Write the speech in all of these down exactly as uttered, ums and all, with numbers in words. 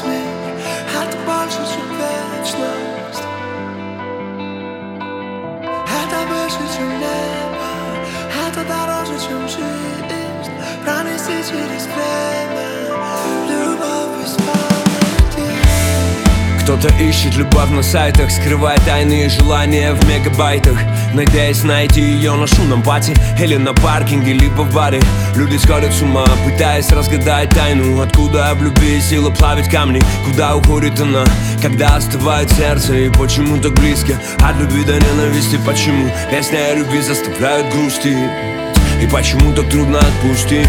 весь мир. Это больше, чем вечность. Это выше, чем небо. Это дороже, чем жизнь. Пронести через время. Любовь без памяти. Кто-то ищет любовь на сайтах, скрывая тайные желания в мегабайтах, надеясь найти ее на шумном пати или на паркинге, либо в баре. Люди сходят с ума, пытаясь разгадать тайну. Откуда в любви сила плавить камни? Куда уходит она, когда остывает сердце? И почему так близко от любви до ненависти? Почему песни о любви заставляют грустить? И почему так трудно отпустить?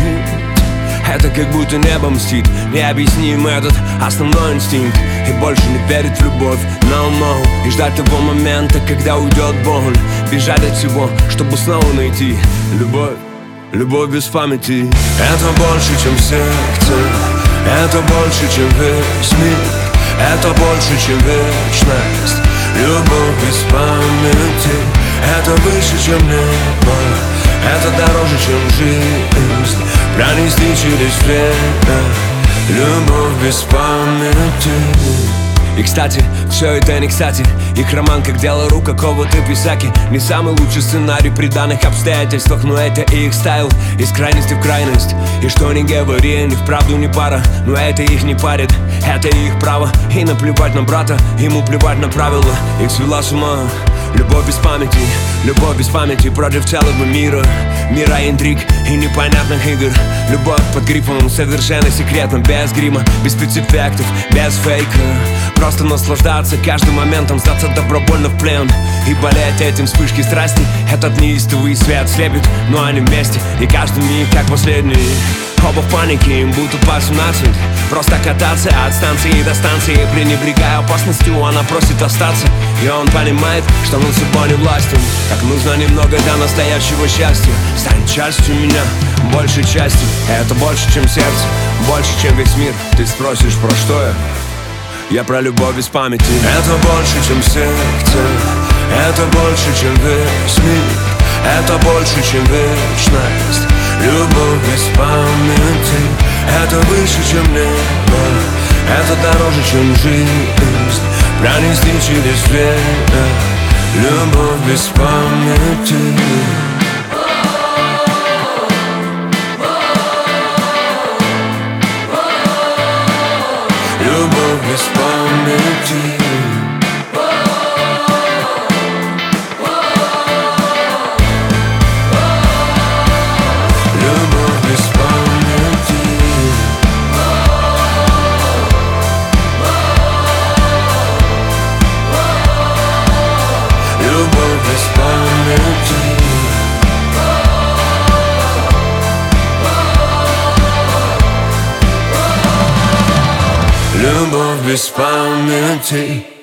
Это как будто небо мстит, необъясним этот основной инстинкт. И больше не верить в любовь, no, no. И ждать того момента, когда уйдет боль. Бежать от всего, чтобы снова найти любовь, любовь без памяти. Это больше, чем сердце, это больше, чем весь мир. Это больше, чем вечность, любовь без памяти. Это выше, чем небо, это дороже, чем жизнь. Пронести через время, любовь без памяти. И, кстати, все это не кстати. Их роман как дело рук какого-то писаки. Не самый лучший сценарий при данных обстоятельствах, но это их стайл, из крайности в крайность. И что ни говори, они вправду не пара, но это их не парит, это их право. И наплевать на брата, ему плевать на правила. Их свела с ума любовь без памяти, любовь без памяти против целого мира. Мира интриг и непонятных игр. Любовь под грифом совершенно секретно, без грима, без спецэффектов, без фейка. Просто наслаждаться каждым моментом, сдаться добровольно в плен и болеть этим вспышки страсти. Этот неистовый свет слепит, но они вместе, и каждый миг как последний. Оба в панике, им будто по семнадцать. Просто кататься от станции до станции, пренебрегая опасностью, она просит остаться. И он понимает, что над собой не властен. Как нужно немного для настоящего счастья. Станет частью меня, большей частью. Это больше, чем сердце, больше, чем весь мир. Ты спросишь, про что я? Я про любовь без памяти. Это больше, чем сердце, это больше, чем весь мир. Это больше, чем вечность, любовь без памяти. Это выше, чем небо, это дороже, чем жизнь. Пронести через время, любовь без памяти. Любовь без памяти. Любовь без памяти. Любовь без памяти. Любовь без памяти.